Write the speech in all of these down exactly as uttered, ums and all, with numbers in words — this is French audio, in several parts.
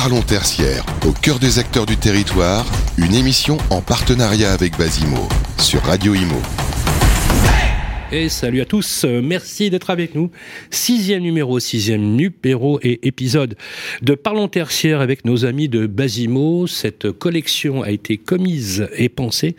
Parlons tertiaire, au cœur des acteurs du territoire, une émission en partenariat avec Basimo, sur Radio Imo. Et salut à tous, merci d'être avec nous. Sixième numéro, sixième numéro et épisode de Parlons tertiaire avec nos amis de Basimo. Cette collection a été commise et pensée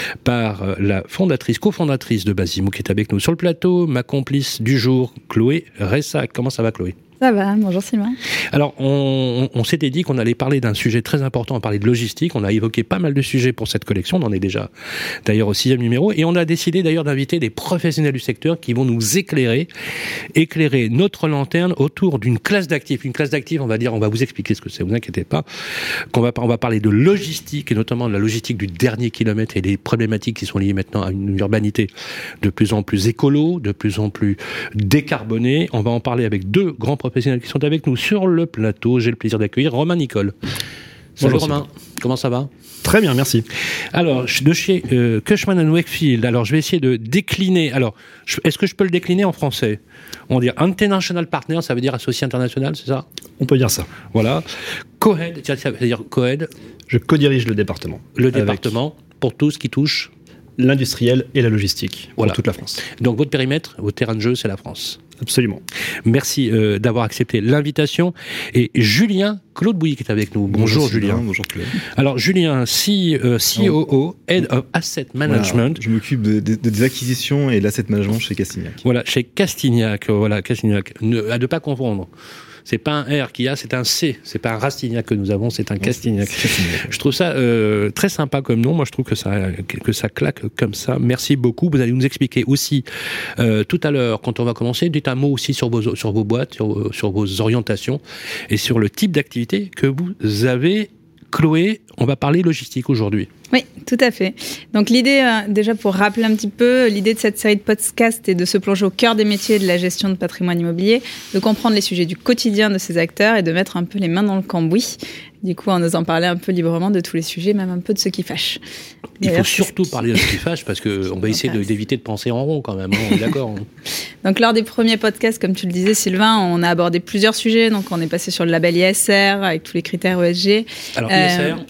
par la fondatrice, cofondatrice de Basimo qui est avec nous sur le plateau, ma complice du jour, Chloé Ressac. Comment ça va, Chloé ? Ça va, bonjour Sylvain. Alors, on, on s'était dit qu'on allait parler d'un sujet très important, on parlait de logistique, on a évoqué pas mal de sujets pour cette collection, on en est déjà d'ailleurs au sixième numéro, et on a décidé d'ailleurs d'inviter des professionnels du secteur qui vont nous éclairer, éclairer notre lanterne autour d'une classe d'actifs. Une classe d'actifs, on va dire, on va vous expliquer ce que c'est, vous inquiétez pas, qu'on va, on va parler de logistique, et notamment de la logistique du dernier kilomètre et des problématiques qui sont liées maintenant à une urbanité de plus en plus écolo, de plus en plus décarbonée. On va en parler avec deux grands professionnels qui sont avec nous sur le plateau. J'ai le plaisir d'accueillir Romain Nicole. Salut Bonjour, Romain, comment ça va ? Très bien, merci. Alors, de chez euh, Cushman and Wakefield, alors je vais essayer de décliner. Alors, je, est-ce que je peux le décliner en français ? On dit International Partner, ça veut dire associé international, c'est ça ? On peut dire ça. Voilà. Co-head, ça veut dire co-head. Je co-dirige le département. Le département, pour tout ce qui touche l'industriel et la logistique, voilà. Pour toute la France. Donc votre périmètre, votre terrain de jeu, c'est la France. Absolument. Merci euh, d'avoir accepté l'invitation. Et Julien Claude Bouilly qui est avec nous. Bonjour, bonjour Julien. Bonjour Claude. Alors Julien, C, euh, C O O, Head of Asset Management. Voilà, je m'occupe de, de, de, des acquisitions et de l'asset management chez Castignac. Voilà, chez Castignac. Voilà, Castignac. Ne, à ne pas confondre. C'est pas un R qu'il y a, c'est un C. C'est pas un Rastignac que nous avons, c'est un Castignac. Je trouve ça euh, très sympa comme nom. Moi, je trouve que ça, que ça claque comme ça. Merci beaucoup. Vous allez nous expliquer aussi euh, tout à l'heure, quand on va commencer, dites un mot aussi sur vos, sur vos boîtes, sur, sur vos orientations et sur le type d'activité que vous avez. Chloé, on va parler logistique aujourd'hui. Oui, tout à fait. Donc l'idée, euh, déjà pour rappeler un petit peu, l'idée de cette série de podcasts est de se plonger au cœur des métiers de la gestion de patrimoine immobilier, de comprendre les sujets du quotidien de ces acteurs et de mettre un peu les mains dans le cambouis. Du coup, en osant parler un peu librement de tous les sujets, même un peu de ceux qui fâchent. Il faut surtout parler de ce qui fâche parce qu'on va essayer de, d'éviter de penser en rond quand même, hein, on est d'accord. Hein. Donc lors des premiers podcasts, comme tu le disais Sylvain, on a abordé plusieurs sujets. Donc on est passé sur le label I S R avec tous les critères E S G. Alors I S R, euh,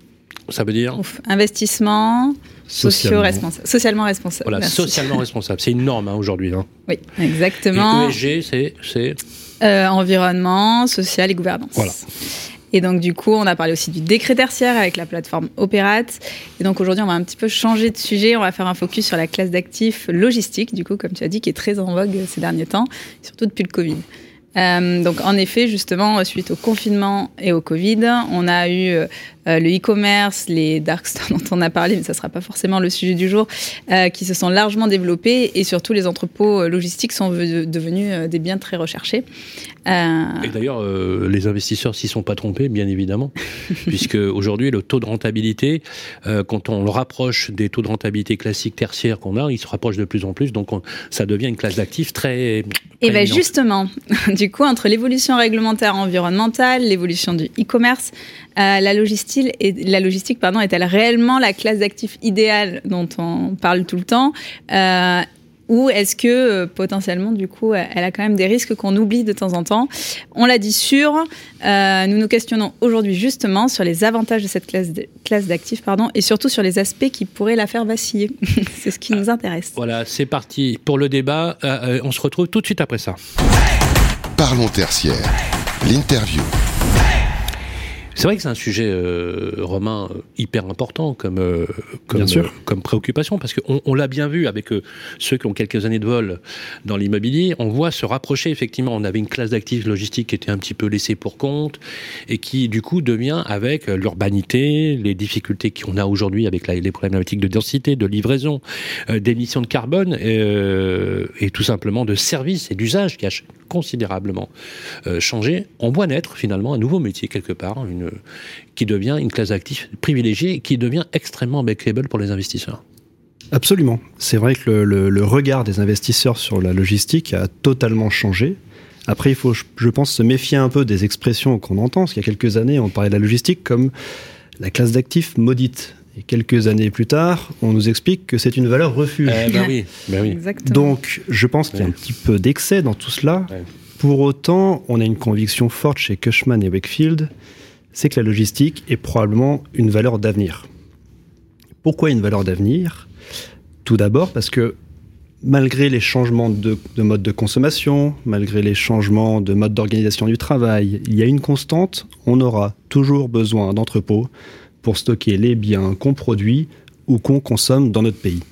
ça veut dire ouf, investissement socio-responsable. Socialement responsable. Voilà, merci. Socialement responsable. C'est une norme hein, aujourd'hui. Hein. Oui, exactement. Et E S G, c'est, c'est... Euh, environnement, social et gouvernance. Voilà. Et donc, du coup, on a parlé aussi du décret tertiaire avec la plateforme Opérate. Et donc, aujourd'hui, on va un petit peu changer de sujet. On va faire un focus sur la classe d'actifs logistique, du coup, comme tu as dit, qui est très en vogue ces derniers temps, surtout depuis le Covid. Euh, donc, en effet, justement, suite au confinement et au Covid, on a eu euh, le e-commerce, les dark stores dont on a parlé, mais ça ne sera pas forcément le sujet du jour, euh, qui se sont largement développés et surtout les entrepôts logistiques sont v- devenus euh, des biens très recherchés. Euh... Et d'ailleurs, euh, les investisseurs s'y sont pas trompés, bien évidemment, puisque aujourd'hui, le taux de rentabilité, euh, quand on le rapproche des taux de rentabilité classiques tertiaires qu'on a, il se rapproche de plus en plus, donc on, ça devient une classe d'actifs très... très et bien justement, du coup, entre l'évolution réglementaire environnementale, l'évolution du e-commerce, euh, la logistique, est, la logistique pardon, est-elle réellement la classe d'actifs idéale dont on parle tout le temps euh, ou est-ce que euh, potentiellement, du coup, elle a quand même des risques qu'on oublie de temps en temps ? On l'a dit sûr. Euh, nous nous questionnons aujourd'hui justement sur les avantages de cette classe, de, classe d'actifs pardon, et surtout sur les aspects qui pourraient la faire vaciller. C'est ce qui nous intéresse. Voilà, c'est parti pour le débat. Euh, on se retrouve tout de suite après ça. Parlons tertiaire, l'interview. C'est vrai que c'est un sujet, euh, Romain, hyper important comme, euh, comme, bien sûr. Euh, comme préoccupation, parce qu'on on l'a bien vu avec euh, ceux qui ont quelques années de vol dans l'immobilier, on voit se rapprocher, effectivement, on avait une classe d'actifs logistiques qui était un petit peu laissée pour compte, et qui, du coup, devient, avec l'urbanité, les difficultés qu'on a aujourd'hui avec la, les problématiques de densité, de livraison, euh, d'émissions de carbone, euh, et tout simplement de services et d'usage qui a considérablement euh, changé, on voit naître, finalement, un nouveau métier, quelque part, une qui devient une classe d'actifs privilégiée et qui devient extrêmement bankable pour les investisseurs. Absolument. C'est vrai que le, le, le regard des investisseurs sur la logistique a totalement changé. Après, il faut, je pense, se méfier un peu des expressions qu'on entend, parce qu'il y a quelques années, on parlait de la logistique comme la classe d'actifs maudite. Et quelques années plus tard, on nous explique que c'est une valeur refuge. Eh ben oui, ben oui. Exactement. Donc, je pense qu'il y a un petit peu d'excès dans tout cela. Ouais. Pour autant, on a une conviction forte chez Cushman et Wakefield c'est que la logistique est probablement une valeur d'avenir. Pourquoi une valeur d'avenir ? Tout d'abord parce que malgré les changements de, de mode de consommation, malgré les changements de mode d'organisation du travail, il y a une constante, on aura toujours besoin d'entrepôts pour stocker les biens qu'on produit ou qu'on consomme dans notre pays.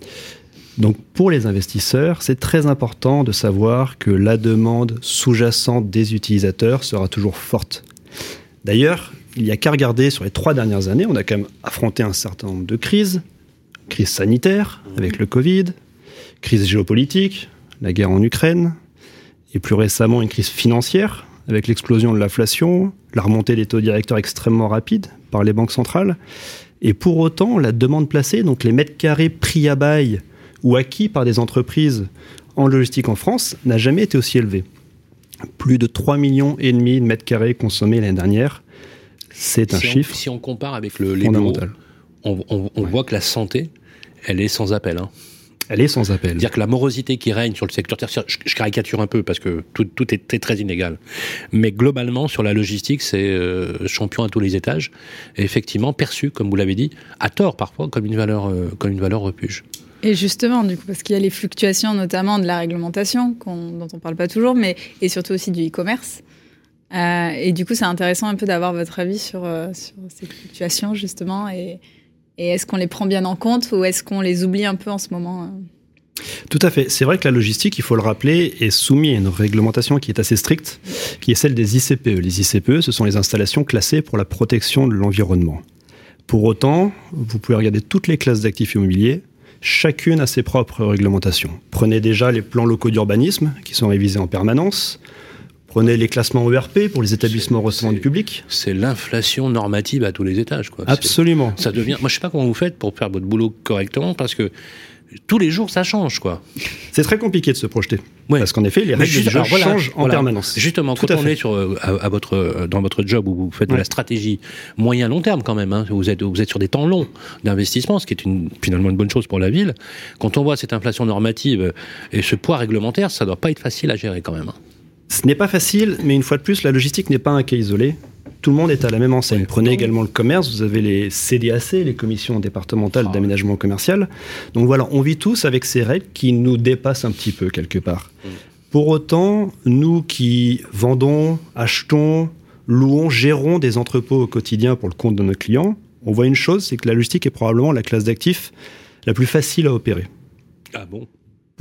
Donc pour les investisseurs, c'est très important de savoir que la demande sous-jacente des utilisateurs sera toujours forte. D'ailleurs, il n'y a qu'à regarder sur les trois dernières années, on a quand même affronté un certain nombre de crises, crise sanitaire avec le Covid, crise géopolitique, la guerre en Ukraine, et plus récemment une crise financière avec l'explosion de l'inflation, la remontée des taux directeurs extrêmement rapide par les banques centrales. Et pour autant, la demande placée, donc les mètres carrés pris à bail ou acquis par des entreprises en logistique en France, n'a jamais été aussi élevée. Plus de trois virgule cinq millions de mètres carrés consommés l'année dernière. C'est un si chiffre on, si on compare avec le, les fondamental. bureaux, on, on, on ouais. voit que la santé, elle est sans appel. Hein. Elle est sans appel. C'est-à-dire que la morosité qui règne sur le secteur tertiaire, je, je caricature un peu parce que tout, tout est très, très inégal, mais globalement sur la logistique, c'est euh, champion à tous les étages, et effectivement perçu, comme vous l'avez dit, à tort parfois, comme une valeur, euh, comme une valeur refuge. Et justement, du coup, parce qu'il y a les fluctuations notamment de la réglementation, qu'on, dont on ne parle pas toujours, mais et surtout aussi du e-commerce. Euh, et du coup, c'est intéressant un peu d'avoir votre avis sur, euh, sur ces fluctuations, justement, et, et est-ce qu'on les prend bien en compte ou est-ce qu'on les oublie un peu en ce moment euh... Tout à fait. C'est vrai que la logistique, il faut le rappeler, est soumise à une réglementation qui est assez stricte, qui est celle des I C P E. Les I C P E, ce sont les installations classées pour la protection de l'environnement. Pour autant, vous pouvez regarder toutes les classes d'actifs immobiliers, chacune a ses propres réglementations. Prenez déjà les plans locaux d'urbanisme, qui sont révisés en permanence. Prenez les classements O R P pour les établissements c'est, recevant c'est, du public. C'est l'inflation normative à tous les étages, quoi. Absolument. C'est, ça devient. Moi, je sais pas comment vous faites pour faire votre boulot correctement, parce que tous les jours, ça change, quoi. C'est très compliqué de se projeter, ouais. parce qu'en effet, les règles du jeu alors, voilà, changent en voilà. permanence. Justement, Tout quand on fait. est sur à, à votre dans votre job où vous faites ouais. de la stratégie moyen long terme quand même, hein, vous êtes vous êtes sur des temps longs d'investissement, ce qui est une, finalement une bonne chose pour la ville. Quand on voit cette inflation normative et ce poids réglementaire, ça doit pas être facile à gérer quand même. Hein. Ce n'est pas facile, mais une fois de plus, la logistique n'est pas un cas isolé. Tout le monde est à la même enseigne. Prenez également le commerce, vous avez les C D A C, les commissions départementales ah, d'aménagement commercial. Donc voilà, on vit tous avec ces règles qui nous dépassent un petit peu quelque part. Mm. Pour autant, nous qui vendons, achetons, louons, gérons des entrepôts au quotidien pour le compte de nos clients, on voit une chose, c'est que la logistique est probablement la classe d'actifs la plus facile à opérer. Ah bon ? Pourquoi ?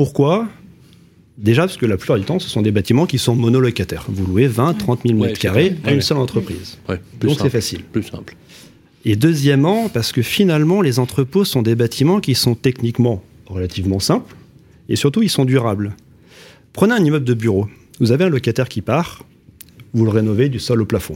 Déjà, parce que la plupart du temps, ce sont des bâtiments qui sont monolocataires. Vous louez vingt, trente mille mètres carrés à une ouais. seule entreprise. Ouais, Donc simple, c'est facile. Plus simple. Et deuxièmement, parce que finalement, les entrepôts sont des bâtiments qui sont techniquement relativement simples et surtout, ils sont durables. Prenez un immeuble de bureau. Vous avez un locataire qui part, vous le rénovez du sol au plafond.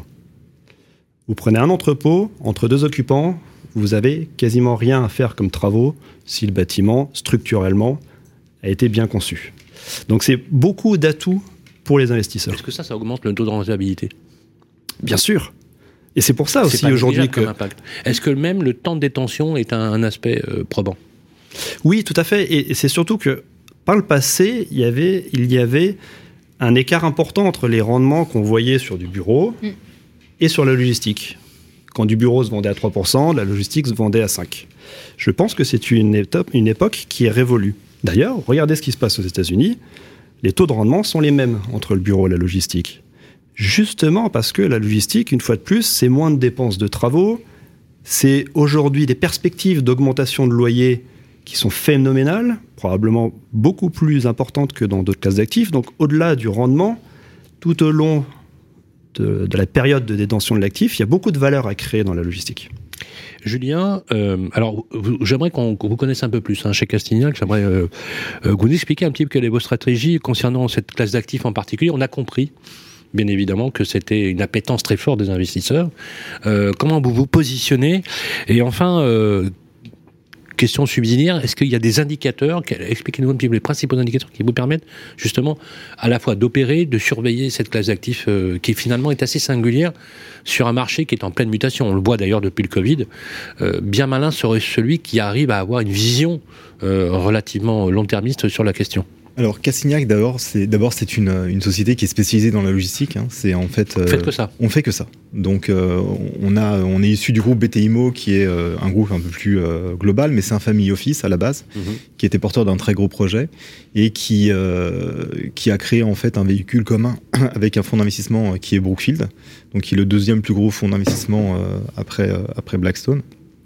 Vous prenez un entrepôt, entre deux occupants, vous avez quasiment rien à faire comme travaux si le bâtiment, structurellement, a été bien conçu. Donc c'est beaucoup d'atouts pour les investisseurs. Est-ce que ça, ça augmente le taux de rentabilité ? Bien sûr. Et c'est pour ça c'est aussi aujourd'hui que... Impact. Est-ce que même le temps de détention est un, un aspect euh, probant ? Oui, tout à fait. Et, et c'est surtout que par le passé, il y avait, il y avait un écart important entre les rendements qu'on voyait sur du bureau mm. et sur la logistique. Quand du bureau se vendait à trois pour cent, la logistique se vendait à cinq pour cent. Je pense que c'est une, étape, une époque qui est révolue. D'ailleurs, regardez ce qui se passe aux États-Unis. Les taux de rendement sont les mêmes entre le bureau et la logistique. Justement parce que la logistique, une fois de plus, c'est moins de dépenses de travaux. C'est aujourd'hui des perspectives d'augmentation de loyer qui sont phénoménales, probablement beaucoup plus importantes que dans d'autres classes d'actifs. Donc, au-delà du rendement, tout au long de, de la période de détention de l'actif, il y a beaucoup de valeur à créer dans la logistique. Julien, euh, alors vous, j'aimerais qu'on, qu'on vous connaisse un peu plus hein, chez Castignac. J'aimerais euh, euh, que vous nous expliquiez un petit peu quelle est votre stratégie concernant cette classe d'actifs en particulier. On a compris, bien évidemment, que c'était une appétence très forte des investisseurs. Euh, comment vous vous positionnez ? Et enfin, euh, question subsidiaire, est-ce qu'il y a des indicateurs, expliquez-nous un petit peu les principaux indicateurs qui vous permettent justement à la fois d'opérer, de surveiller cette classe d'actifs euh, qui finalement est assez singulière sur un marché qui est en pleine mutation. On le voit d'ailleurs depuis le Covid. Euh, bien malin serait celui qui arrive à avoir une vision euh, relativement long-termiste sur la question. Alors Cassignac, d'abord, c'est d'abord c'est une, une société qui est spécialisée dans la logistique. Hein. C'est en fait. Vous faites que ça. On fait que ça. Donc euh, on a, on est issu du groupe B T I M O, qui est euh, un groupe un peu plus euh, global, mais c'est un family office à la base, mm-hmm. qui était porteur d'un très gros projet et qui euh, qui a créé en fait un véhicule commun avec un fonds d'investissement qui est Brookfield, donc qui est le deuxième plus gros fonds d'investissement euh, après euh, après Blackstone.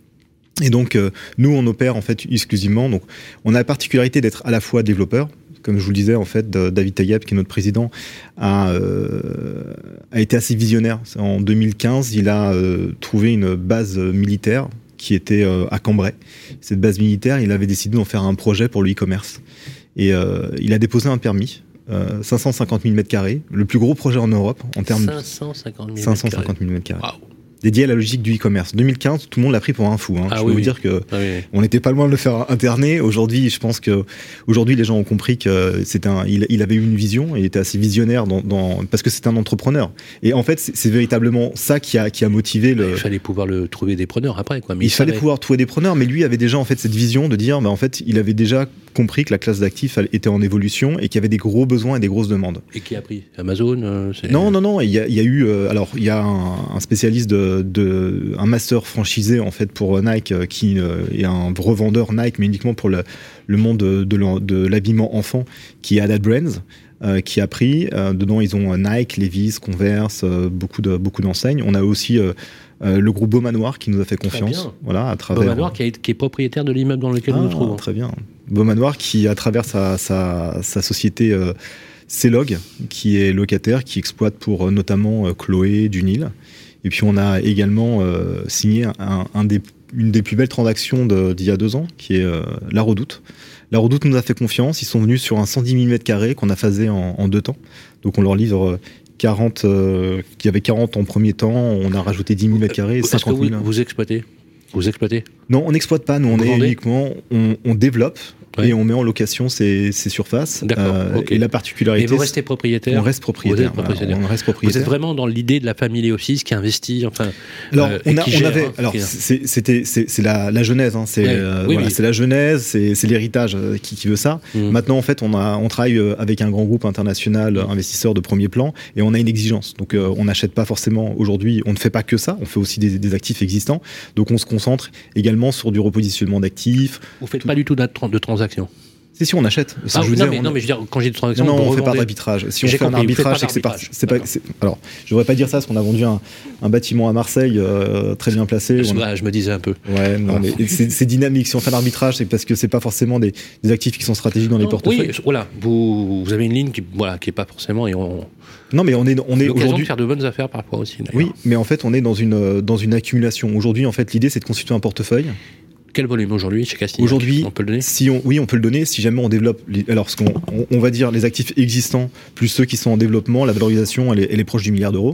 Et donc euh, nous on opère en fait exclusivement. Donc on a la particularité d'être à la fois développeur. Comme je vous le disais, en fait, David Taïeb, qui est notre président, a, euh, a été assez visionnaire. En deux mille quinze, il a euh, trouvé une base militaire qui était euh, à Cambrai. Cette base militaire, il avait décidé d'en faire un projet pour le e-commerce. Et euh, il a déposé un permis, euh, cinq cent cinquante mille mètres carrés, le plus gros projet en Europe en termes cinq cent cinquante mille cinq cent cinquante mille mètres carrés. Wow. Dédié à la logique du e-commerce. deux mille quinze, tout le monde l'a pris pour un fou. Hein. Ah, je oui, peux oui. vous dire que ah, oui. on n'était pas loin de le faire interner. Aujourd'hui, je pense que aujourd'hui les gens ont compris que c'était un, il, il avait eu une vision, il était assez visionnaire dans, dans parce que c'est un entrepreneur. Et en fait, c'est, c'est véritablement ça qui a qui a motivé le. Il fallait pouvoir le trouver des preneurs après, quoi. Mais il, il fallait savait pouvoir trouver des preneurs, mais lui avait déjà en fait cette vision de dire, bah en fait, il avait déjà compris que la classe d'actifs était en évolution et qu'il y avait des gros besoins et des grosses demandes. Et qui a pris Amazon euh, c'est... Non, non, non. Il y a, il y a eu euh, alors il y a un, un spécialiste de, de un master franchisé en fait pour Nike euh, qui euh, est un revendeur Nike, mais uniquement pour le, le monde de, de, de l'habillement enfant, qui est Haddad Brands. Euh, qui a pris euh, dedans ils ont Nike, Levi's, Converse, euh, beaucoup de beaucoup d'enseignes. On a aussi euh, euh, le groupe Beaumanoir qui nous a fait confiance, voilà, à travers Beaumanoir qui, qui est propriétaire de l'immeuble dans lequel ah, nous nous trouvons. Très bien. Beaumanoir qui à travers sa sa, sa société euh, C-Log, qui est locataire, qui exploite pour euh, notamment euh, Chloé, Dunhill. Et puis on a également euh, signé un, un des, une des plus belles transactions de, d'il y a deux ans, qui est euh, La Redoute. La Redoute nous a fait confiance. Ils sont venus sur un cent dix mille mètres carrés qu'on a phasé en, en deux temps. Donc on leur livre quarante, euh, il y avait quarante en premier temps. On a rajouté dix mille mètres carrés et cinquante mille. Vous, vous exploitez Vous exploitez Non, on n'exploite pas. Nous, on est uniquement, on, on développe. Ouais. Et on met en location ces, ces surfaces. D'accord. Euh, okay. Et la particularité. Et vous restez propriétaire. On reste propriétaire. Vous êtes propriétaire. Voilà, on reste propriétaire. Vous êtes vraiment dans l'idée de la family office qui investit, enfin. Alors euh, on, a, qui on gère, avait. hein, alors qui... c'est, c'était c'est, c'est la, la genèse. Hein, c'est ouais. euh, oui, voilà, oui. c'est la genèse, c'est, c'est l'héritage qui, qui veut ça. Mmh. Maintenant en fait on a on travaille avec un grand groupe international mmh. investisseur de premier plan et on a une exigence. Donc euh, on n'achète pas forcément aujourd'hui. On ne fait pas que ça. On fait aussi des, des actifs existants. Donc on se concentre également sur du repositionnement d'actifs. Vous faites tout... pas du tout de transaction. C'est si on achète. Ah, je veux non, dire, mais, on... non, mais je veux dire, quand j'ai des transactions, non, non, on ne fait pas d'arbitrage. Si on j'ai fait compris, un arbitrage, c'est que c'est pas, c'est pas, c'est... alors, je devrais pas dire ça parce qu'on a vendu un, un bâtiment à Marseille euh, très bien placé. Je, on a... je me disais un peu. Ouais, non, mais c'est, c'est dynamique. Si on fait un arbitrage, c'est parce que c'est pas forcément des, des actifs qui sont stratégiques dans non, les portefeuilles. Oui, voilà. Vous, vous avez une ligne qui, voilà, qui est pas forcément et on. Non, mais on est, on est aujourd'hui. De faire de bonnes affaires parfois aussi. D'ailleurs. Oui, mais en fait, on est dans une, dans une accumulation. Aujourd'hui, en fait, l'idée, c'est de constituer un portefeuille. Quel volume aujourd'hui chez Castignac ? Aujourd'hui, on peut le donner. Si on, oui, on peut le donner. Si jamais on développe, les, alors ce qu'on, on, on va dire les actifs existants plus ceux qui sont en développement, la valorisation, elle est, elle est proche du milliard d'euros.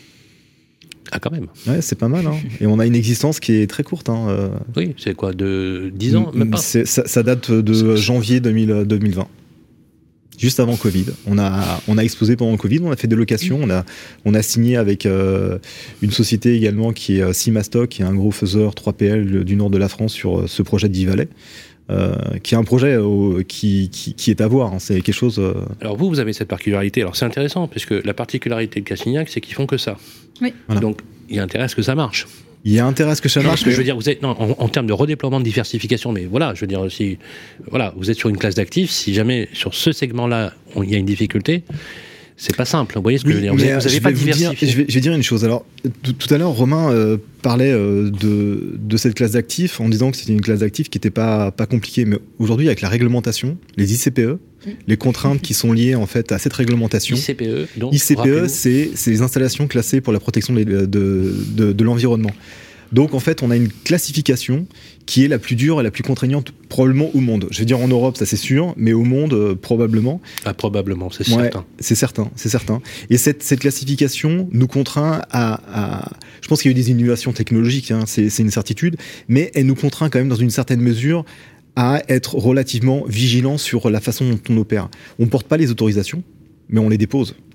Ah, quand même. Ouais, c'est pas mal. Hein. Et on a une existence qui est très courte. Hein. Euh, oui, c'est quoi, de dix ans, même pas. C'est, ça, ça date de c'est... janvier deux mille vingt. Juste avant Covid, on a on a exposé pendant le Covid, on a fait des locations, on a on a signé avec euh, une société également qui est euh, Simastock, qui est un gros faiseur trois P L du nord de la France sur euh, ce projet de Vivalet, euh, qui est un projet euh, qui, qui qui est à voir. Hein, c'est quelque chose. Euh... Alors vous vous avez cette particularité. Alors c'est intéressant puisque la particularité de Cassignac, c'est qu'ils font que ça. Oui. Voilà. Donc il y a intérêt à ce que ça marche. Il y a intérêt à ce que ça marche. Parce que je veux dire, vous êtes non, en, en termes de redéploiement, de diversification, mais voilà, je veux dire aussi, voilà, vous êtes sur une classe d'actifs. Si jamais sur ce segment-là, il y a une difficulté, c'est pas simple. Vous voyez ce que oui, je veux dire Vous n'avez je pas vais diversifié. Dire, je, vais, je vais dire une chose. Alors, tout, tout à l'heure, Romain euh, parlait euh, de, de cette classe d'actifs en disant que c'était une classe d'actifs qui n'était pas, pas compliquée. Mais aujourd'hui, avec la réglementation, les I C P E, mmh. les contraintes qui sont liées en fait à cette réglementation. I C P E, donc, I C P E, c'est, c'est les installations classées pour la protection de, de, de, de l'environnement. Donc en fait, on a une classification qui est la plus dure et la plus contraignante probablement au monde. Je veux dire en Europe, ça c'est sûr, mais au monde euh, probablement. Ah, probablement, c'est ouais, certain. C'est certain, c'est certain. Et cette, cette classification nous contraint à, à. Je pense qu'il y a eu des innovations technologiques, hein, c'est, c'est une certitude, mais elle nous contraint quand même dans une certaine mesure à être relativement vigilant sur la façon dont on opère. On ne porte pas les autorisations, mais on les dépose.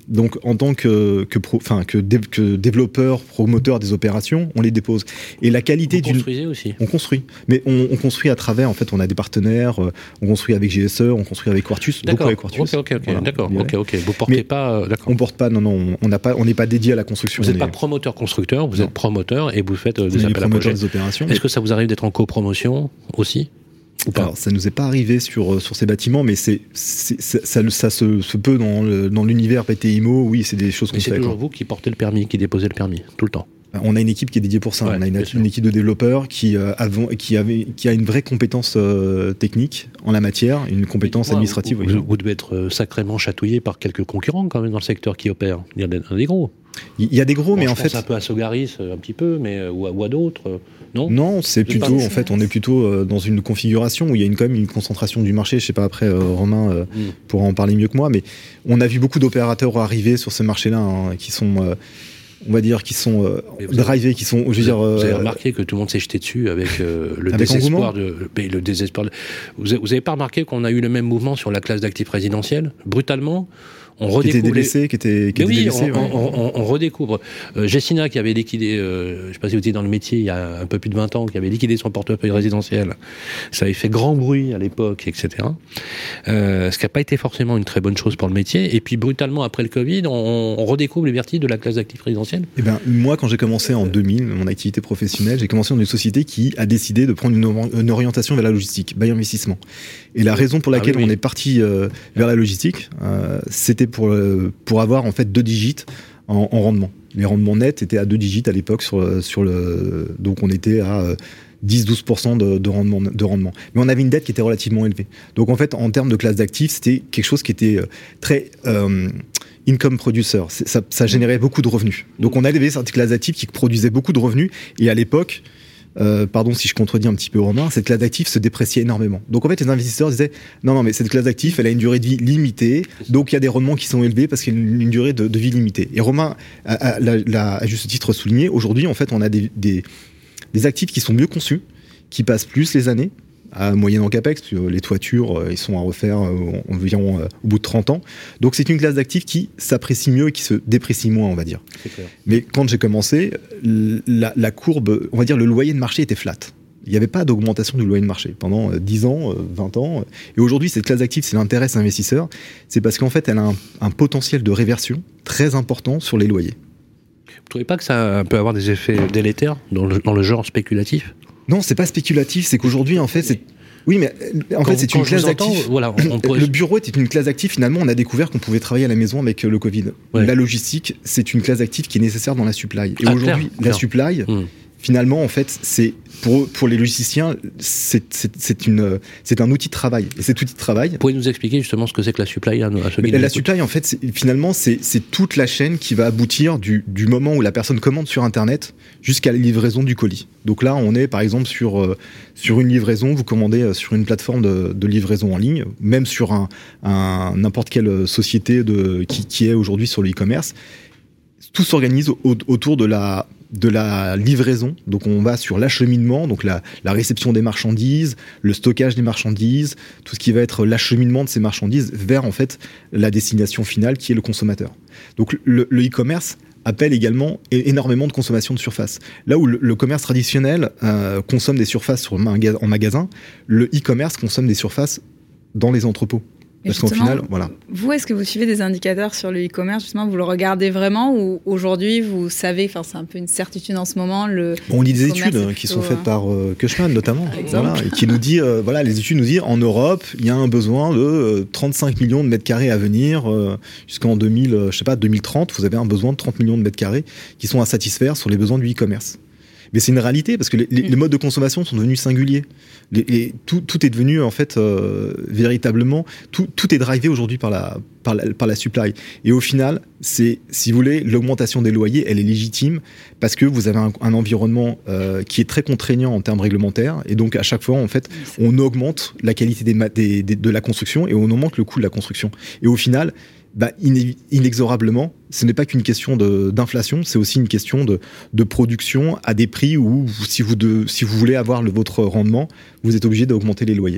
Donc, en tant que, que, pro, enfin, que, dé, que développeur, promoteur des opérations, on les dépose. Et la qualité Vous d'une... construisez aussi. On construit. Mais on, on construit à travers, en fait, on a des partenaires, euh, on construit avec G S E, on construit avec Quartus, beaucoup avec Quartus. Ok, ok, ok, voilà, d'accord, ok, ok. Vous portez mais pas, euh, d'accord. On porte pas, non, non, on n'a pas, on n'est pas dédié à la construction. Vous n'êtes est... pas promoteur-constructeur, vous non. êtes promoteur et vous faites euh, des on appels à projets. des opérations. Est-ce que ça vous arrive d'être en copromotion aussi? Ou pas? Alors, ça nous est pas arrivé sur, sur ces bâtiments, mais c'est, c'est, c'est ça, ça se, se peut dans, le, dans l'univers P T I M O, oui, c'est des choses qu'on Mais fait. c'est toujours quoi. vous qui portez le permis, qui déposez le permis, tout le temps. On a une équipe qui est dédiée pour ça. Ouais, on a une, sûr. une équipe de développeurs qui, euh, avons, qui, avait, qui a une vraie compétence euh, technique en la matière, une compétence Moi, administrative. Vous, oui. vous, vous devez être euh, sacrément chatouillé par quelques concurrents quand même dans le secteur qui opèrent. Il y a des, des gros. Il y a des gros, Bon, mais je en pense fait. un peu à Sogaris, euh, un petit peu, mais euh, ou à, ou à d'autres, euh, non Non, c'est C'est plutôt, pas- en fait, on est plutôt euh, dans une configuration où il y a une, quand même une concentration du marché. Je sais pas, après, euh, Romain euh, Mm. pourra en parler mieux que moi, mais on a vu beaucoup d'opérateurs arriver sur ce marché-là hein, qui sont, euh, on va dire, qui sont euh, Mais vous drivés, qui sont, je veux Vous, dire. vous avez euh, remarqué que tout le monde s'est jeté dessus avec euh, le Avec désespoir engouement. de mais le désespoir. de- Vous, avez- vous avez pas remarqué qu'on a eu le même mouvement sur la classe d'actifs résidentiels brutalement? On qui étaient redécouvre les- délaissés, qui étaient, qui Mais étaient oui, délaissés. on, ouais. on- on- on redécouvre. Euh, Jessina, qui avait liquidé, euh, je sais pas si vous étiez dans le métier il y a un peu plus de vingt ans, qui avait liquidé son portefeuille résidentiel. Ça avait fait grand bruit à l'époque, et cetera. Euh, ce qui n'a pas été forcément une très bonne chose pour le métier. Et puis, brutalement, après le Covid, on, on redécouvre les vertus de la classe d'actifs résidentiels. Eh ben, moi, quand j'ai commencé en deux mille, mon activité professionnelle, j'ai commencé dans une société qui a décidé de prendre une, or- une orientation vers la logistique, by investissement. Et la raison pour laquelle Ah oui, oui. on est parti euh, vers la logistique, euh, c'était pour, euh, pour avoir en fait deux digits en, en rendement. Les rendements nets étaient à deux digits à l'époque sur, le- sur le, donc on était à euh, dix à douze pour cent de, de, rendement, de rendement. Mais on avait une dette qui était relativement élevée. Donc en fait, en termes de classe d'actifs, c'était quelque chose qui était euh, très euh, income producer. C'est- Ça, ça générait beaucoup de revenus. Donc on avait cette classe d'actifs qui produisait beaucoup de revenus. Et à l'époque, euh, pardon si je contredis un petit peu Romain, cette classe d'actifs se dépréciait énormément. Donc en fait, les investisseurs disaient non, non, mais cette classe d'actifs, elle a une durée de vie limitée, donc il y a des rendements qui sont élevés parce qu'il y a une, une durée de, de vie limitée. Et Romain a, a, l'a- l'a à juste titre souligné. Aujourd'hui, en fait, on a des, des, des actifs qui sont mieux conçus, qui passent plus les années, à moyenne en capex, parce que les toitures, euh, ils sont à refaire euh, environ euh, au bout de trente ans. Donc c'est une classe d'actifs qui s'apprécie mieux et qui se déprécie moins, on va dire. C'est clair. Mais quand j'ai commencé, la, la courbe, on va dire le loyer de marché était flat. Il n'y avait pas d'augmentation du loyer de marché pendant euh, dix ans, euh, vingt ans. Et aujourd'hui, cette classe d'actifs, si elle intéresse l'investisseur, c'est parce qu'en fait, elle a un, un potentiel de réversion très important sur les loyers. Vous trouvez pas que ça peut avoir des effets délétères dans le, dans le genre spéculatif? Non, c'est pas spéculatif, c'est qu'aujourd'hui, en fait, c'est... Oui, mais euh, en Quand- fait, c'est quand une je classe vous entends, d'actifs. voilà, on- on pourrait- Le bureau était une classe d'actifs. Finalement, on a découvert qu'on pouvait travailler à la maison avec euh, le Covid. Ouais. La logistique, c'est une classe d'actifs qui est nécessaire dans la supply. Et Ah, aujourd'hui, clair, la clair. supply, Hmm. finalement, en fait, c'est pour, pour les logisticiens, c'est, c'est, c'est, une, c'est un outil de travail. Et cet outil de travail, Vous pouvez nous expliquer justement ce que c'est que la supply à, à ceux mais qui nous la écoutent? supply, en fait, c'est, finalement, c'est, c'est toute la chaîne qui va aboutir du, du moment où la personne commande sur Internet jusqu'à la livraison du colis. Donc là, on est par exemple sur, euh, sur une livraison, vous commandez euh, sur une plateforme de, de livraison en ligne, même sur un, un, n'importe quelle société de, qui, qui est aujourd'hui sur le e-commerce. Tout s'organise au, autour de la, de la livraison. Donc on va sur l'acheminement, donc la, la réception des marchandises, le stockage des marchandises, tout ce qui va être l'acheminement de ces marchandises vers en fait la destination finale qui est le consommateur. Donc le, le e-commerce appelle également é- énormément de consommation de surface. Là où le, le commerce traditionnel euh, consomme des surfaces sur maga- en magasin, le e-commerce consomme des surfaces dans les entrepôts. Et Parce qu'au justement, final, voilà. Vous, est-ce que vous suivez des indicateurs sur le e-commerce, justement, vous le regardez vraiment, ou aujourd'hui, vous savez, enfin, c'est un peu une certitude en ce moment, le... On lit des le commerce études est hein, qui plutôt, sont faites euh, par euh, Cushman notamment, Par exemple. voilà, et qui nous dit, euh, voilà, les études nous disent en Europe, il y a un besoin de euh, trente-cinq millions de mètres carrés à venir euh, jusqu'en deux mille, euh, je sais pas, deux mille trente. Vous avez un besoin de trente millions de mètres carrés qui sont à satisfaire sur les besoins du e-commerce. Mais c'est une réalité parce que les, les, Mm. les modes de consommation sont devenus singuliers. Les, les- tout, tout est devenu en fait euh, véritablement tout, tout est drivé aujourd'hui par la, par la par la supply. Et au final, c'est si vous voulez l'augmentation des loyers, elle est légitime parce que vous avez un, un environnement euh, qui est très contraignant en termes réglementaires et donc à chaque fois en fait on augmente la qualité des, ma- des, des- de la construction et on augmente le coût de la construction. Et au final, bah, iné- inexorablement, ce n'est pas qu'une question de- d'inflation, c'est aussi une question de, de production à des prix où, vous- si vous, de, si vous voulez avoir le, votre rendement, vous êtes obligé d'augmenter les loyers.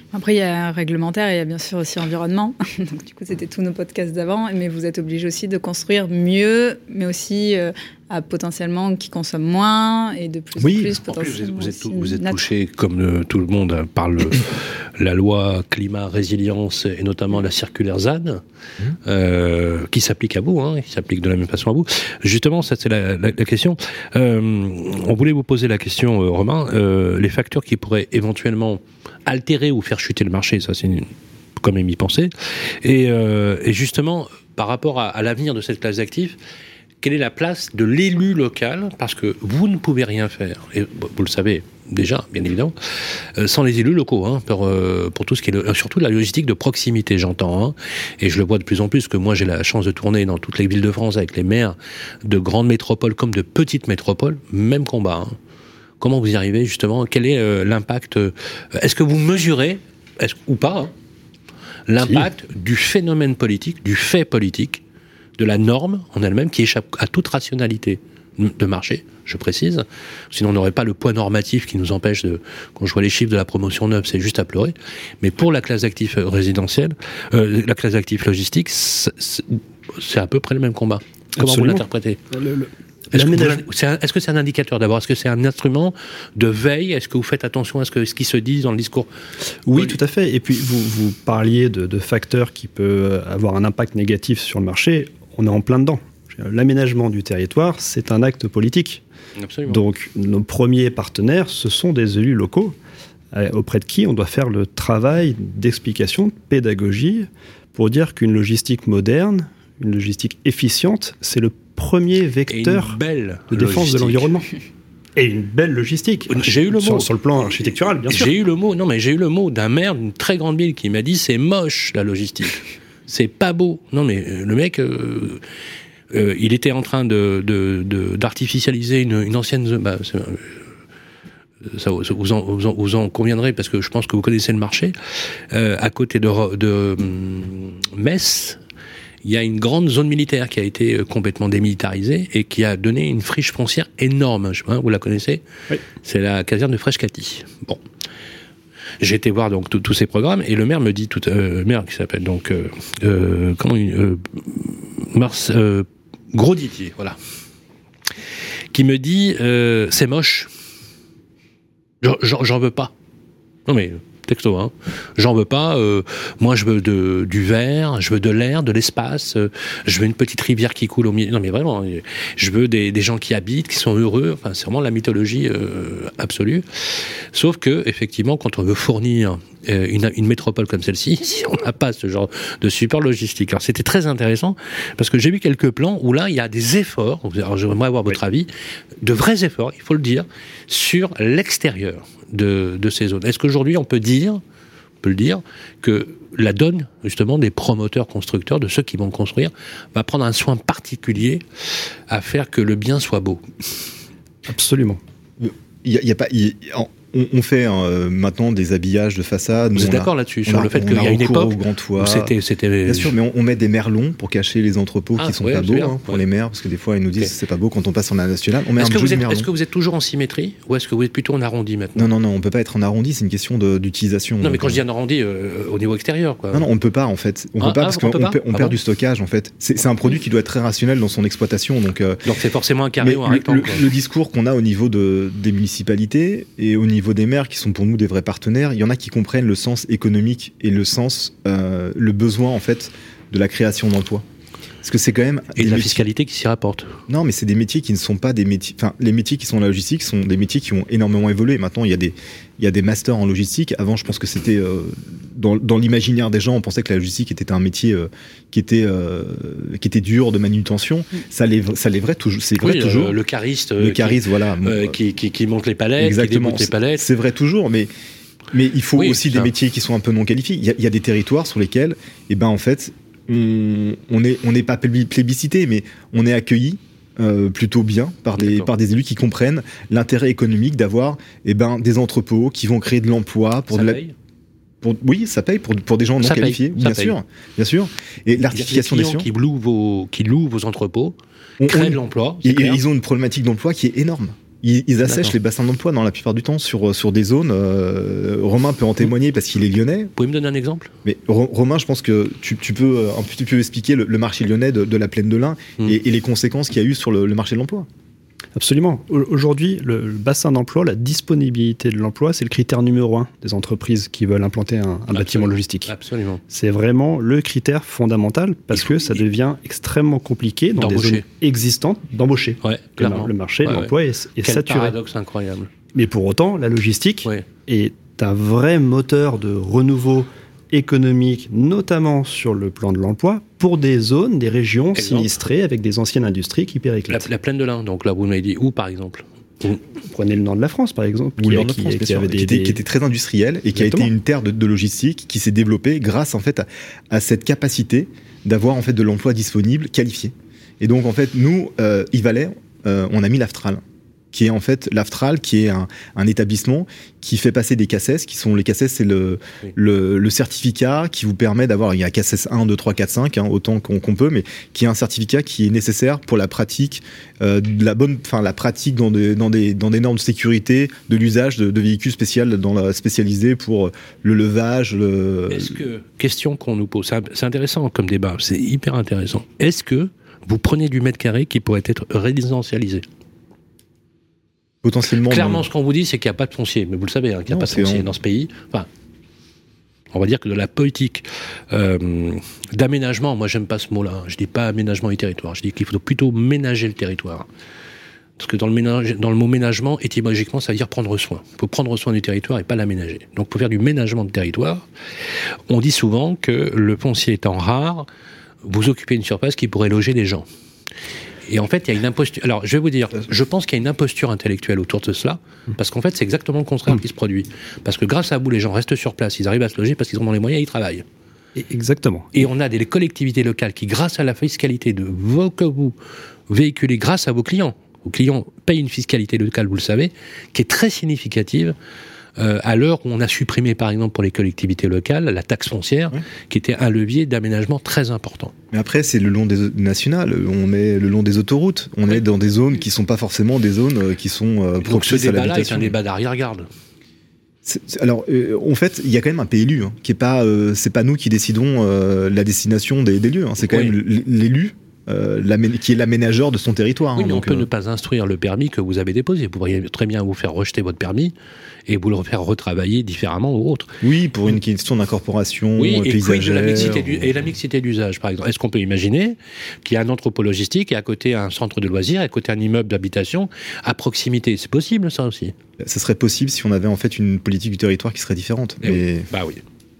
Après, il y a réglementaire et il y a bien sûr aussi environnement. Donc, du coup, c'était tous nos podcasts d'avant. Mais vous êtes obligé aussi de construire mieux, mais aussi euh, à potentiellement qui consomme moins et de plus oui, en plus en potentiellement. Plus, vous êtes, vous êtes, vous êtes touché, comme le, tout le monde, hein, par le, la loi climat résilience et notamment la circulaire Z A D, mmh. euh, qui s'applique à vous, hein, qui s'applique de la même façon à vous. Justement, ça c'est la, la, la question. Euh, on voulait vous poser la question, euh, Romain, euh, les facteurs qui pourraient éventuellement altérer ou faire chuter le marché, ça c'est une, quand même y penser. Et, euh, et justement, par rapport à, à l'avenir de cette classe d'actifs, quelle est la place de l'élu local ? Parce que vous ne pouvez rien faire, et vous le savez déjà, bien évidemment, euh, sans les élus locaux, hein, pour, euh, pour tout ce qui est, le, surtout la logistique de proximité, j'entends, hein, et je le vois de plus en plus, que moi j'ai la chance de tourner dans toutes les villes de France avec les maires de grandes métropoles comme de petites métropoles, même combat, hein. Comment vous y arrivez, justement ? Quel est euh, l'impact euh, Est-ce que vous mesurez, est-ce, ou pas, hein, l'impact si. du phénomène politique, du fait politique, de la norme en elle-même qui échappe à toute rationalité de marché, je précise. Sinon, on n'aurait pas le poids normatif qui nous empêche de... Quand je vois les chiffres de la promotion neuve, c'est juste à pleurer. Mais pour la classe d'actifs résidentielle, euh, la classe d'actifs logistique, c'est, c'est à peu près le même combat. Comment Absolument. Vous l'interprétez ? le, le... Est-ce que, vous, c'est un, est-ce que c'est un indicateur d'abord ? Est-ce que c'est un instrument de veille ? Est-ce que vous faites attention à ce, que, ce qui se dit dans le discours ? Oui, tout à fait. Et puis, vous, vous parliez de, de facteurs qui peuvent avoir un impact négatif sur le marché. On est en plein dedans. L'aménagement du territoire, c'est un acte politique. Absolument. Donc, nos premiers partenaires, ce sont des élus locaux, euh, auprès de qui on doit faire le travail d'explication, de pédagogie, pour dire qu'une logistique moderne, une logistique efficiente, c'est le premier vecteur de défense logistique. de l'environnement. Et une belle logistique. J'ai eu le mot. Sur, sur le plan architectural, bien sûr. J'ai eu le mot, non mais j'ai eu le mot d'un maire d'une très grande ville qui m'a dit c'est moche la logistique. C'est pas beau. Non mais le mec, euh, euh, il était en train de, de, de, d'artificialiser une, une ancienne... Bah, c'est, euh, ça, vous, en, vous, en, vous en conviendrez parce que je pense que vous connaissez le marché. Euh, à côté de, de hum, Metz, il y a une grande zone militaire qui a été complètement démilitarisée et qui a donné une friche foncière énorme. Hein, vous la connaissez ? Oui. C'est la caserne de Freshkati. Bon. J'ai été voir donc tous ces programmes et le maire me dit, tout, euh, le maire qui s'appelle donc euh, euh, comment euh, Mars euh, Gros-Didier, voilà, qui me dit euh, c'est moche, j'en, j'en veux pas. Non mais texto, hein. J'en veux pas. Euh, moi, je veux de, du vert, je veux de l'air, de l'espace. Euh, je veux une petite rivière qui coule au milieu. Non, mais vraiment, je veux des, des gens qui habitent, qui sont heureux. Enfin, c'est vraiment la mythologie euh, absolue. Sauf que, effectivement, quand on veut fournir euh, une, une métropole comme celle-ci, on n'a pas ce genre de support logistique. Alors, c'était très intéressant parce que j'ai vu quelques plans où là, il y a des efforts. Alors, j'aimerais avoir votre oui. avis, de vrais efforts, il faut le dire, sur l'extérieur de, de ces zones. Est-ce qu'aujourd'hui, on peut dire, on peut le dire, que la donne, justement, des promoteurs, constructeurs, de ceux qui vont construire, va prendre un soin particulier à faire que le bien soit beau ? Absolument. Il y a, il y a pas... Il y a, On, on fait euh, maintenant des habillages de façade. Vous êtes d'accord a, là-dessus sur a, le fait qu'il y a une époque grand toit. où c'était, c'était... Bien sûr, mais on, on met des merlons pour cacher les entrepôts ah, qui sont ouais, pas beaux hein, pour ouais. les maires, parce que des fois ils nous disent okay. c'est pas beau quand on passe en national. On met est-ce, un que vous êtes, merlon. Est-ce que vous êtes toujours en symétrie ou est-ce que vous êtes plutôt en arrondi maintenant ? Non, non, non, on peut pas être en arrondi. C'est une question de, d'utilisation. Non, mais quand euh... je dis en arrondi, euh, au niveau extérieur, quoi. Non, non, on ne peut pas en fait. On ah, peut pas ah, parce qu'on on, on, on ah, perd bon. du stockage en fait. C'est, c'est un produit qui doit être très rationnel dans son exploitation. Donc, euh, donc c'est forcément un carré ou un rectangle. Le discours qu'on a au niveau des municipalités et au niveau des maires qui sont pour nous des vrais partenaires, il y en a qui comprennent le sens économique et le sens, euh, le besoin en fait de la création d'emplois. Parce que c'est quand même et de la métiers... fiscalité qui s'y rapporte. Non, mais c'est des métiers qui ne sont pas des métiers. Enfin, les métiers qui sont en logistique sont des métiers qui ont énormément évolué. Maintenant, il y a des il y a des masters en logistique. Avant, je pense que c'était euh, dans, dans l'imaginaire des gens, on pensait que la logistique était un métier euh, qui était euh, qui était dur de manutention. Ça l'est, ça l'est vrai toujours. C'est vrai oui, toujours. Euh, le cariste. Le cariste, qui, voilà. Euh, qui, qui qui monte les palettes. Exactement. Qui démonte les palettes. C'est vrai toujours, mais mais il faut oui, aussi des métiers qui sont un peu non qualifiés. Il y a, il y a des territoires sur lesquels, eh ben en fait. On, on est on n'est pas plébiscité, mais on est accueilli euh, plutôt bien par des D'accord. par des élus qui comprennent l'intérêt économique d'avoir eh ben des entrepôts qui vont créer de l'emploi pour ça de la, paye pour oui ça paye pour pour des gens non ça qualifiés paye. bien ça sûr paye. bien sûr et l'artificialisation des clients qui louent vos qui louent vos entrepôts on, créent on, de l'emploi et, et ils ont une problématique d'emploi qui est énorme. Ils, ils assèchent D'accord. les bassins d'emploi dans la plupart du temps sur, sur des zones. Euh, Romain peut en témoigner parce qu'il est lyonnais. Vous pouvez me donner un exemple ? Mais Ro- Romain, je pense que tu, tu, peux, un peu, tu peux expliquer le, le marché lyonnais de, de la plaine de l'Ain Mm. et, et les conséquences qu'il y a eu sur le, le marché de l'emploi. Absolument. Au- Aujourd'hui, le, le bassin d'emploi, la disponibilité de l'emploi, c'est le critère numéro un des entreprises qui veulent implanter un, un bâtiment Absolument. logistique. Absolument. C'est vraiment le critère fondamental parce Il faut- que ça devient extrêmement compliqué dans des D'embaucher. zones existantes d'embaucher. Ouais, Le, clairement. mar- le marché Ouais, de l'emploi est, est Quel saturé. paradoxe incroyable. Mais pour autant, la logistique Ouais. est un vrai moteur de renouveau économique, notamment sur le plan de l'emploi, pour des zones, des régions Exemple. sinistrées avec des anciennes industries qui La, périclitent. la plaine de l'Ain, donc là vous m'avez dit où par exemple ? Prenez le nord de la France, par exemple, Ou qui, le nord de qui- France, qui bien sûr, avait qui, des, était, des- qui était très industriel et qui a Exactement. été une terre de, de logistique qui s'est développée grâce en fait à, à cette capacité d'avoir en fait de l'emploi disponible, qualifié. Et donc en fait nous, euh, Yvalet, euh, on a mis l'Aftral, qui est en fait l'Aftral, qui est un, un établissement qui fait passer des C A S E S, qui sont les C A S E S, c'est le, Oui. le, le certificat qui vous permet d'avoir, il y a C A S E S un, deux, trois, quatre, cinq, hein, autant qu'on qu'on peut, mais qui est un certificat qui est nécessaire pour la pratique, euh, de la bonne, enfin la pratique dans des, dans des, dans des normes de sécurité, de l'usage de, de véhicules spéciaux dans la, spécialisés pour le levage. Le, Est-ce que, question qu'on nous pose, c'est un- c'est intéressant comme débat, c'est hyper intéressant. Est-ce que vous prenez du mètre carré qui pourrait être résidentialisé ? potentiellement. Clairement, dans- ce qu'on vous dit, c'est qu'il n'y a pas de foncier. Mais vous le savez, hein, qu'il n'y a Non, pas de c'est foncier on- dans ce pays. Enfin, on va dire que de la politique euh, d'aménagement, moi, j'aime pas ce mot-là. Je dis pas aménagement du territoire. Je dis qu'il faut plutôt ménager le territoire. Parce que dans le, ménage, dans le mot ménagement, étymologiquement, ça veut dire prendre soin. Il faut prendre soin du territoire et pas l'aménager. Donc, pour faire du ménagement de territoire, on dit souvent que le foncier étant rare, vous occupez une surface qui pourrait loger des gens. Et en fait, il y a une imposture. Alors, je vais vous dire, je pense qu'il y a une imposture intellectuelle autour de cela, parce qu'en fait, c'est exactement le contraire qui se produit. Parce que grâce à vous, les gens restent sur place, ils arrivent à se loger parce qu'ils ont dans les moyens et ils travaillent. Et- Exactement. Et on a des collectivités locales qui, grâce à la fiscalité de vos que vous véhiculez, grâce à vos clients, vos clients payent une fiscalité locale, vous le savez, qui est très significative. Euh, à l'heure où on a supprimé, par exemple, pour les collectivités locales, la taxe foncière, Ouais. qui était un levier d'aménagement très important. Mais après, c'est le long des nationales, on est le long des autoroutes, on Oui. est dans des zones qui sont pas forcément des zones euh, qui sont euh, Donc ce propices à débat-là est l'habitation. un débat d'arrière-garde. C'est- c'est- Alors, euh, en fait, il y a quand même un P L U, hein, qui est pas, euh, c'est pas nous qui décidons euh, la destination des, des lieux. Hein, c'est quand Oui. même l- l'élu euh, l'amé- qui est l'aménageur de son territoire. Oui, hein, mais on donc, peut euh, ne pas instruire le permis que vous avez déposé. Vous pourriez très bien vous faire rejeter votre permis et vous le faire retravailler différemment ou autre. Oui, pour une question d'incorporation Oui, euh, et quid de paysagère. la mixité du- et la mixité d'usage, par exemple. Est-ce qu'on peut imaginer qu'il y a un entrepôt logistique et à côté un centre de loisirs, et à côté un immeuble d'habitation à proximité? C'est possible, ça aussi. Ça serait possible si on avait en fait une politique du territoire qui serait différente. Eh Mais oui. Bah oui.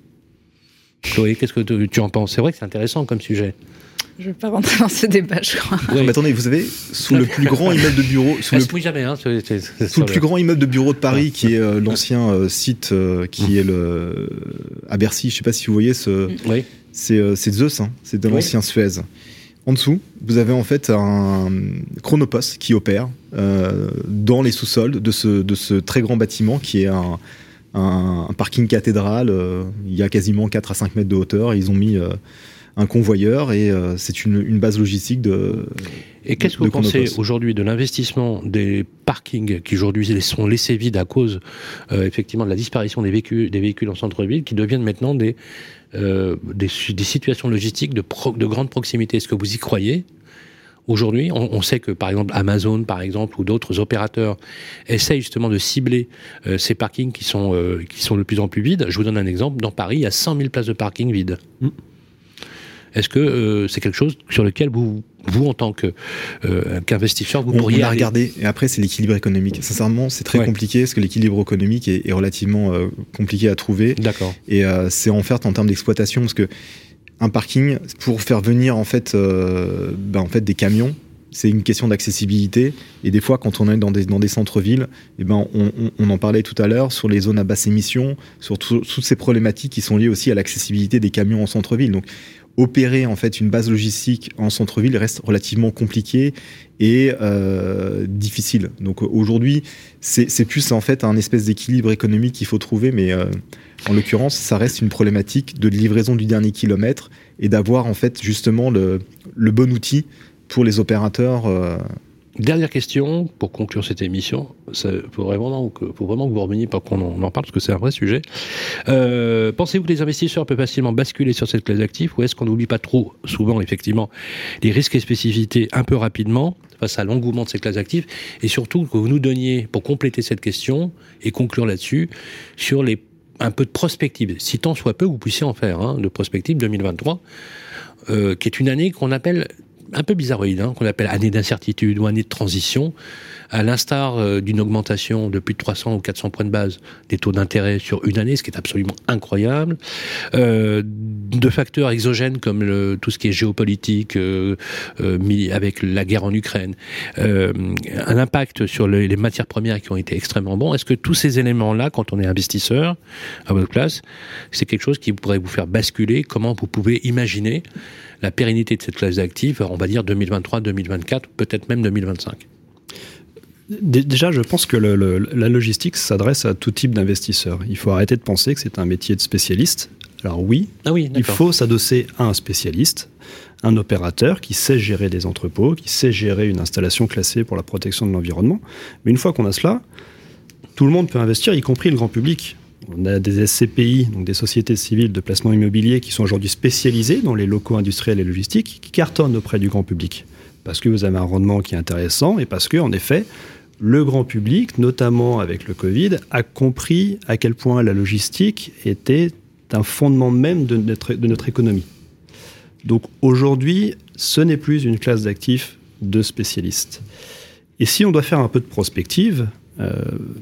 Chloé, qu'est-ce que tu, tu en penses? C'est vrai que c'est intéressant comme sujet. Je ne vais pas rentrer dans ce débat, je crois. Oui. mais attendez, vous savez, sous le plus grand immeuble de bureau, sous Elle le se mouille jamais, hein, c'est- c'est- c'est Sous sur le plus grand immeuble de bureau de Paris, qui est euh, l'ancien euh, site euh, qui est le à Bercy, je sais pas si vous voyez ce, Oui. c'est euh, c'est Zeus, hein, c'est de Oui. l'ancien Suez. En dessous, vous avez en fait un Chronopost qui opère euh, dans les sous-sols de ce de ce très grand bâtiment qui est un un, un parking cathédrale. euh, il y a quasiment quatre à cinq mètres de hauteur. Et ils ont mis euh, un convoyeur et euh, c'est une, une base logistique de. Et qu'est-ce que de vous pensez Chronopost. aujourd'hui de l'investissement des parkings qui aujourd'hui sont laissés vides à cause euh, effectivement de la disparition des véhicules, des véhicules en centre-ville qui deviennent maintenant des, euh, des, des situations logistiques de, pro, de grande proximité? Est-ce que vous y croyez? Aujourd'hui, on, on sait que par exemple Amazon, par exemple, ou d'autres opérateurs essayent justement de cibler euh, ces parkings qui sont, euh, qui sont de plus en plus vides. Je vous donne un exemple. Dans Paris, il y a cent mille places de parking vides. Mm. Est-ce que euh, c'est quelque chose sur lequel vous, vous en tant que, euh, qu'investisseur, vous On, pourriez on a aller- regardé, et après c'est l'équilibre économique. Sincèrement, c'est très Ouais. compliqué parce que l'équilibre économique est, est relativement euh, compliqué à trouver D'accord. et euh, c'est en fait en termes d'exploitation parce que un parking pour faire venir en fait, euh, ben, en fait des camions, c'est une question d'accessibilité et des fois quand on est dans des, dans des centres-villes, et ben on, on, on en parlait tout à l'heure sur les zones à basse émission, sur tout- toutes ces problématiques qui sont liées aussi à l'accessibilité des camions en centre-ville. Donc opérer en fait une base logistique en centre-ville reste relativement compliqué et euh, difficile. Donc aujourd'hui, c'est c'est plus en fait un espèce d'équilibre économique qu'il faut trouver, mais euh, en l'occurrence, ça reste une problématique de livraison du dernier kilomètre et d'avoir en fait justement le, le bon outil pour les opérateurs euh, Dernière question, pour conclure cette émission, il faut vraiment, que, faut vraiment que vous reveniez pour qu'on en, en parle, parce que c'est un vrai sujet. Euh, pensez-vous que les investisseurs peuvent facilement basculer sur cette classe d'actifs, ou est-ce qu'on n'oublie pas trop souvent, effectivement, les risques et spécificités un peu rapidement, face à l'engouement de ces classes d'actifs, et surtout que vous nous donniez, pour compléter cette question, et conclure là-dessus, sur les, un peu de prospective, si tant soit peu, vous puissiez en faire, hein, de prospective deux mille vingt-trois, euh, qui est une année qu'on appelle un peu bizarroïde, hein, qu'on appelle année d'incertitude ou année de transition, à l'instar euh, d'une augmentation de plus de trois cents ou quatre cents points de base des taux d'intérêt sur une année, ce qui est absolument incroyable, euh, de facteurs exogènes comme le, tout ce qui est géopolitique, euh, euh, avec la guerre en Ukraine, euh, un impact sur le, les matières premières qui ont été extrêmement bons. Est-ce que tous ces éléments-là, quand on est investisseur à votre place, c'est quelque chose qui pourrait vous faire basculer? Comment vous pouvez imaginer la pérennité de cette classe d'actifs, on va dire deux mille vingt-trois, deux mille vingt-quatre, peut-être même deux mille vingt-cinq? Déjà, je pense que le, le, la logistique s'adresse à tout type d'investisseurs. Il faut arrêter de penser que c'est un métier de spécialiste. Alors oui, ah oui il faut s'adosser à un spécialiste, un opérateur qui sait gérer des entrepôts, qui sait gérer une installation classée pour la protection de l'environnement. Mais une fois qu'on a cela, tout le monde peut investir, y compris le grand public. On a des S C P I, donc des sociétés civiles de placement immobilier, qui sont aujourd'hui spécialisées dans les locaux industriels et logistiques, qui cartonnent auprès du grand public. Parce que vous avez un rendement qui est intéressant et parce que, en effet, le grand public, notamment avec le Covid, a compris à quel point la logistique était un fondement même de notre, de notre économie. Donc aujourd'hui, ce n'est plus une classe d'actifs de spécialistes. Et si on doit faire un peu de prospective, euh,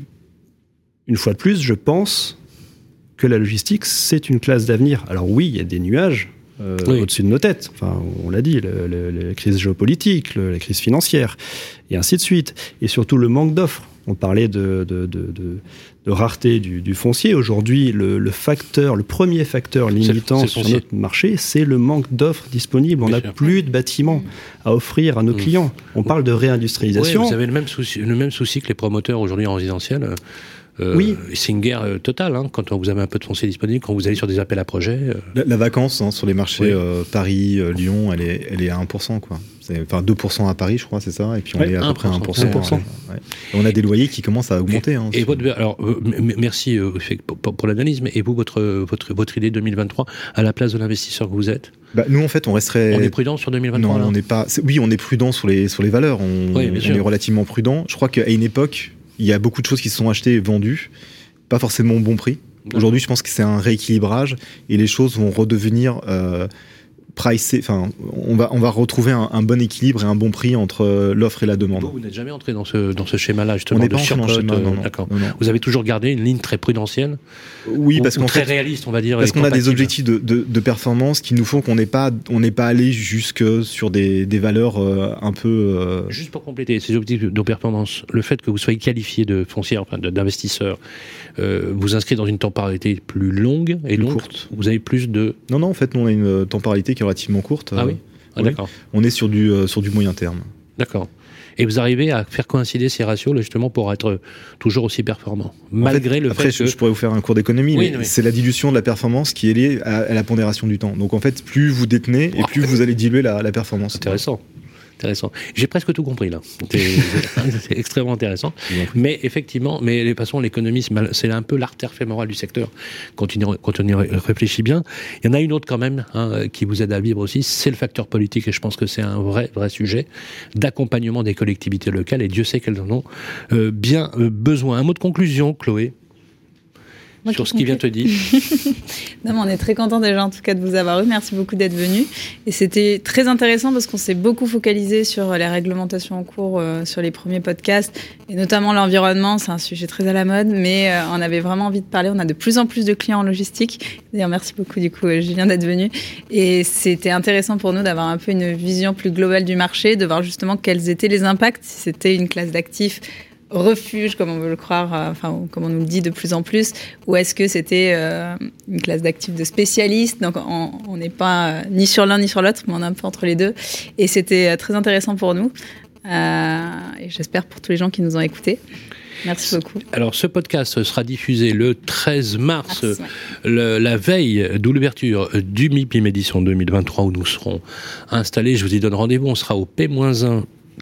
une fois de plus, je pense que la logistique, c'est une classe d'avenir. Alors oui, il y a des nuages euh, oui. au-dessus de nos têtes. Enfin, on l'a dit, le, le, la crise géopolitique, le, la crise financière, et ainsi de suite. Et surtout le manque d'offres. On parlait de, de, de, de, de rareté du, du foncier. Aujourd'hui, le, le facteur, le premier facteur limitant sur notre marché, c'est le manque d'offres disponibles. On n'a plus de bâtiments à offrir à nos mmh. clients. On parle de réindustrialisation. Oui, vous avez le même souci, le même souci que les promoteurs aujourd'hui en résidentiel. Euh, oui. C'est une guerre euh, totale, hein, quand vous avez un peu de foncier disponible, quand vous allez sur des appels à projets. Euh... La, la vacance hein, sur les marchés oui. euh, Paris, euh, Lyon, elle est, elle est à un pour cent, quoi. C'est, enfin, deux pour cent à Paris, je crois, c'est ça, et puis on ouais, est à peu près à un pour cent. un pour cent. Ouais, ouais. On a des loyers qui commencent à augmenter. Et, hein, et votre, alors, euh, m- merci euh, pour, pour, pour l'analyse, mais et vous, votre, votre, votre idée deux mille vingt-trois, à la place de l'investisseur que vous êtes? Bah, nous, en fait, on resterait. On est prudent sur deux mille vingt-trois? Non, on n'est pas. C'est... Oui, on est prudent sur les, sur les valeurs. On, oui, on est relativement prudent. Je crois qu'à une époque, il y a beaucoup de choses qui se sont achetées et vendues. Pas forcément au bon prix. Aujourd'hui, je pense que c'est un rééquilibrage et les choses vont redevenir euh, pricées. Enfin, on va on va retrouver un, un bon équilibre et un bon prix entre l'offre et la demande. Vous, vous n'êtes jamais entré dans ce dans ce schéma-là justement. On n'est de pas entré dans ce schéma. Non, non, d'accord. Non, non. Vous avez toujours gardé une ligne très prudentielle. Oui, parce ou, qu'en ou très fait, réaliste, on va dire. Parce qu'on a des objectifs de, de, de performance qui nous font qu'on n'est pas on n'est pas allé jusque sur des, des valeurs euh, un peu. Euh... Juste pour compléter ces objectifs de performance, le fait que vous soyez qualifié de foncière, enfin de, d'investisseur, euh, vous inscrit dans une temporalité plus longue et plus longue. Courte. Vous avez plus de. Non, non, en fait, nous on a une temporalité qui est relativement courte. Ah oui. Ah, oui. D'accord. On est sur du euh, sur du moyen terme. D'accord. Et vous arrivez à faire coïncider ces ratios là, justement pour être toujours aussi performant, malgré en fait, le après, fait que... je pourrais vous faire un cours d'économie, oui, mais oui. c'est la dilution de la performance qui est liée à, à la pondération du temps. Donc en fait, plus vous détenez et plus vous allez diluer la, la performance. Intéressant. Intéressant. J'ai presque tout compris là. C'est, c'est extrêmement intéressant. Mais effectivement, mais de toute façon, l'économie, c'est un peu l'artère fémorale du secteur. Quand on, y, quand on y réfléchit bien, il y en a une autre quand même hein, qui vous aide à vivre aussi, c'est le facteur politique. Et je pense que c'est un vrai, vrai sujet d'accompagnement des collectivités locales. Et Dieu sait qu'elles en ont euh, bien euh, besoin. Un mot de conclusion, Chloé. Moi, sur ce qui vient te dire. Non, mais on est très content déjà en tout cas de vous avoir eu. Merci beaucoup d'être venu. Et c'était très intéressant parce qu'on s'est beaucoup focalisé sur les réglementations en cours euh, sur les premiers podcasts et notamment l'environnement. C'est un sujet très à la mode, mais euh, on avait vraiment envie de parler. On a de plus en plus de clients en logistique. D'ailleurs, merci beaucoup du coup, Julien, d'être venu. Et c'était intéressant pour nous d'avoir un peu une vision plus globale du marché, de voir justement quels étaient les impacts, si c'était une classe d'actifs refuge, comme on veut le croire, euh, enfin, comme on nous le dit de plus en plus, ou est-ce que c'était euh, une classe d'actifs de spécialistes? Donc, on n'est pas euh, ni sur l'un ni sur l'autre, mais on est un peu entre les deux. Et c'était euh, très intéressant pour nous. Euh, et j'espère pour tous les gens qui nous ont écoutés. Merci beaucoup. Alors, ce podcast sera diffusé le treize mars, mars ouais. le, la veille de l'ouverture du MIPIM édition deux mille vingt-trois, où nous serons installés. Je vous y donne rendez-vous. On sera au P un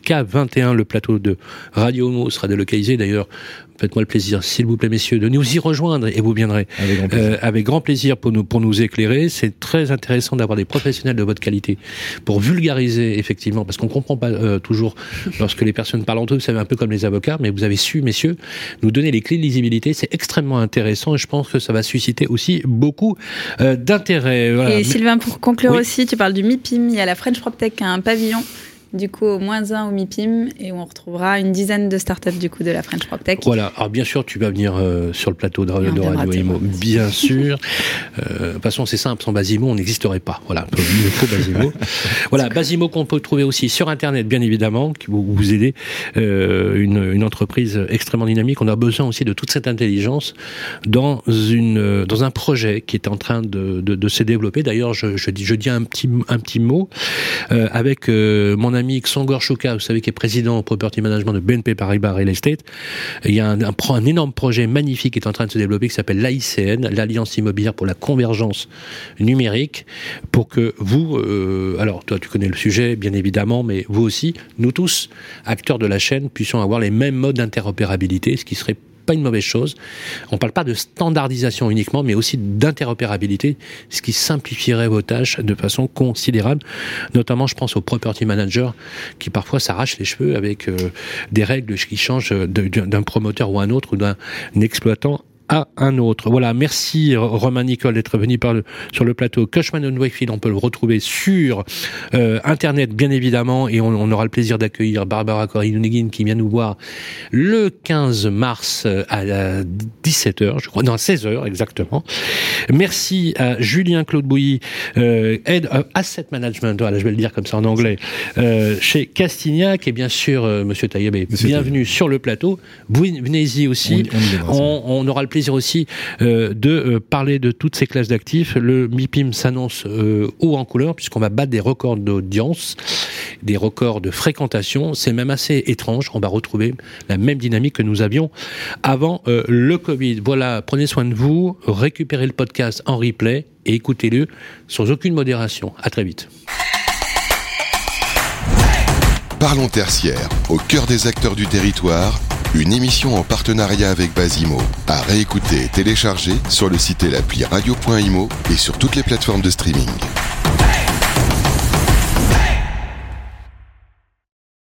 K vingt et un, le plateau de Radio Imo sera délocalisé. D'ailleurs, faites-moi le plaisir, s'il vous plaît, messieurs, de nous y rejoindre et vous viendrez avec grand plaisir, euh, avec grand plaisir pour nous, pour nous éclairer. C'est très intéressant d'avoir des professionnels de votre qualité pour vulgariser, effectivement, parce qu'on comprend pas euh, toujours lorsque les personnes parlent entre eux, vous savez, un peu comme les avocats, mais vous avez su, messieurs, nous donner les clés de lisibilité. C'est extrêmement intéressant et je pense que ça va susciter aussi beaucoup euh, d'intérêt. Voilà. Et mais... Sylvain, pour conclure oui. aussi, tu parles du MIPIM, il y a la French PropTech qui a un pavillon du coup au moins un au MIPIM et on retrouvera une dizaine de startups du coup de la French PropTech. Voilà, alors bien sûr tu vas venir euh, sur le plateau de, de Radio Imo, bien sûr. Euh, de toute façon c'est simple, sans Basimo on n'existerait pas. Voilà, il faut Basimo. Voilà, Basimo qu'on peut trouver aussi sur internet bien évidemment, qui vous, vous aider euh, une, une entreprise extrêmement dynamique. On a besoin aussi de toute cette intelligence dans une dans un projet qui est en train de, de, de se développer. D'ailleurs je, je dis je dis un petit un petit mot euh, avec euh, mon ami Xongor Chouka, vous savez, qui est président au Property Management de B N P Paribas Real Estate. Il y a un, un, un énorme projet magnifique qui est en train de se développer qui s'appelle l'A I C N, l'Alliance Immobilière pour la Convergence Numérique, pour que vous, euh, alors toi tu connais le sujet bien évidemment, mais vous aussi, nous tous, acteurs de la chaîne, puissions avoir les mêmes modes d'interopérabilité, ce qui serait pas une mauvaise chose. On parle pas de standardisation uniquement, mais aussi d'interopérabilité, ce qui simplifierait vos tâches de façon considérable. Notamment, je pense aux property managers qui parfois s'arrachent les cheveux avec euh, des règles qui changent de, d'un promoteur ou un autre ou d'un exploitant à un autre. Voilà, merci Romain Nicole d'être venu par le, sur le plateau. Cushman and Wakefield, on peut le retrouver sur euh, Internet, bien évidemment, et on, on aura le plaisir d'accueillir Barbara Corinne qui vient nous voir le quinze mars à dix-sept heures, je crois, non, à seize heures exactement. Merci à Julien Claude Bouilly, euh, Head of Asset Management, voilà, je vais le dire comme ça en anglais, euh, chez Castignac, et bien sûr, euh, Monsieur Taïeb, bienvenue Taïeb. Sur le plateau. Venez-y aussi. On, on, on aura le plaisir aussi euh, de euh, parler de toutes ces classes d'actifs. Le MIPIM s'annonce euh, haut en couleur puisqu'on va battre des records d'audience, des records de fréquentation. C'est même assez étrange. On va retrouver la même dynamique que nous avions avant euh, le Covid. Voilà, prenez soin de vous, récupérez le podcast en replay et écoutez-le sans aucune modération. À très vite. Parlons tertiaire, au cœur des acteurs du territoire, une émission en partenariat avec Basimo, à réécouter et télécharger sur le site et l'appli radio point imo et sur toutes les plateformes de streaming.